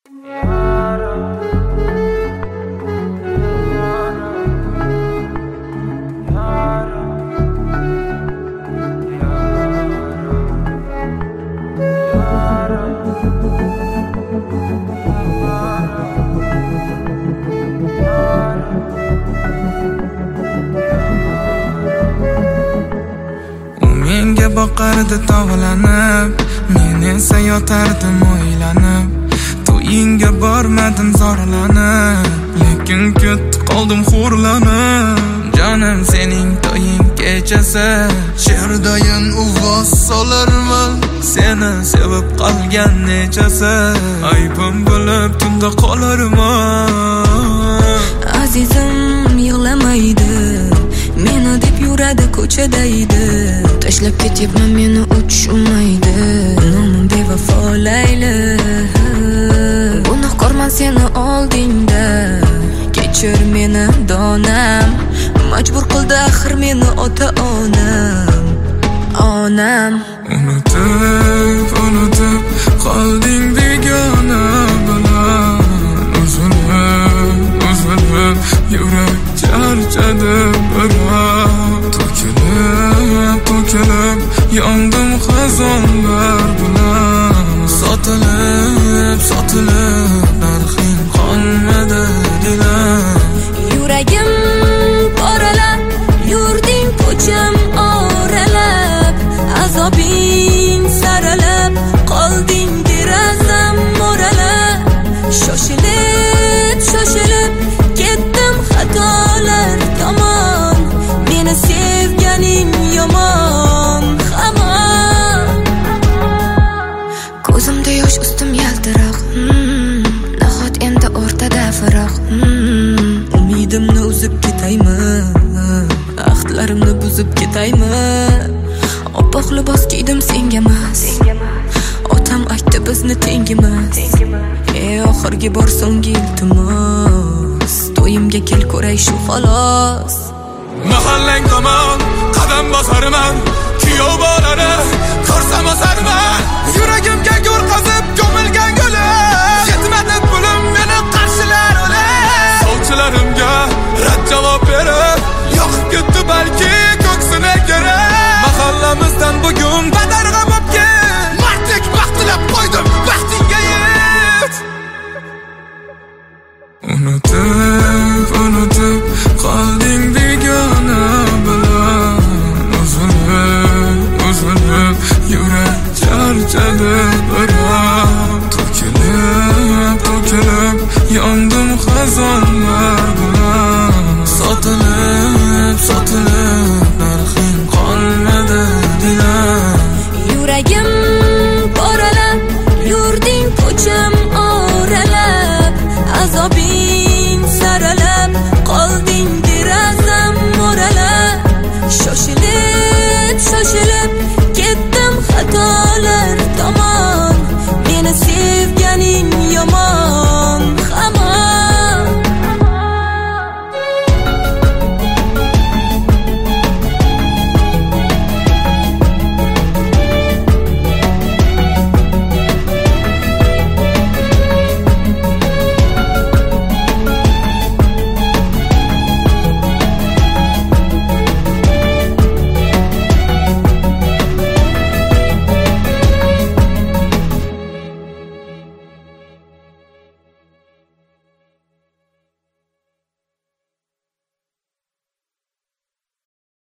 Menga boqardi tovlanib, men esa yotardim o'ylanib. To'yingga bormadim zorlanib, lekin ketdi qoldim xo'rlanib. Jonim sening to'ying kechasi, she'rdayin uvoz solarman. Seni sevib qolgan nechasi, aybim bilib tunda qolarman. Azizim yig'lamaydi, meni deb yuradi ko'chadaydi. Tashlab ketyapman meni uchmaydi, nomim bevafo Layli. Gunohkorman seni oldingda, kechir meni donam. Majbur qildi axir meni ota-onam, onam. Unutib qolding begona bilan. Uzilib yurak charchadi biroq. To'kilib yondim xazonlar bilan. Sotilib narxing qolmadi dilam. Yuragim poralab, yurding ko'cham oralab. Azobing saralab, qolding derazam mo'ralab. Shoshilib ketdim xatolar tomon. Meni sevganing yomon hamon. Ko'zimda yosh, ustim yaltiroq. Nahot endi o'rtada firoq. Umidimni uzib ketaymi, ahdlarimni buzib ketaymi? Oppoq libos kiydim sengamas, otam aytdi bizni tengimas. Oxirgi bor so'nggi iltimos, to'yimga kel ko'ray shu xolos. Mahallang tomon qadam bosarman, kuyov bolani ko'rsam osarman. Yuragimga gul qazib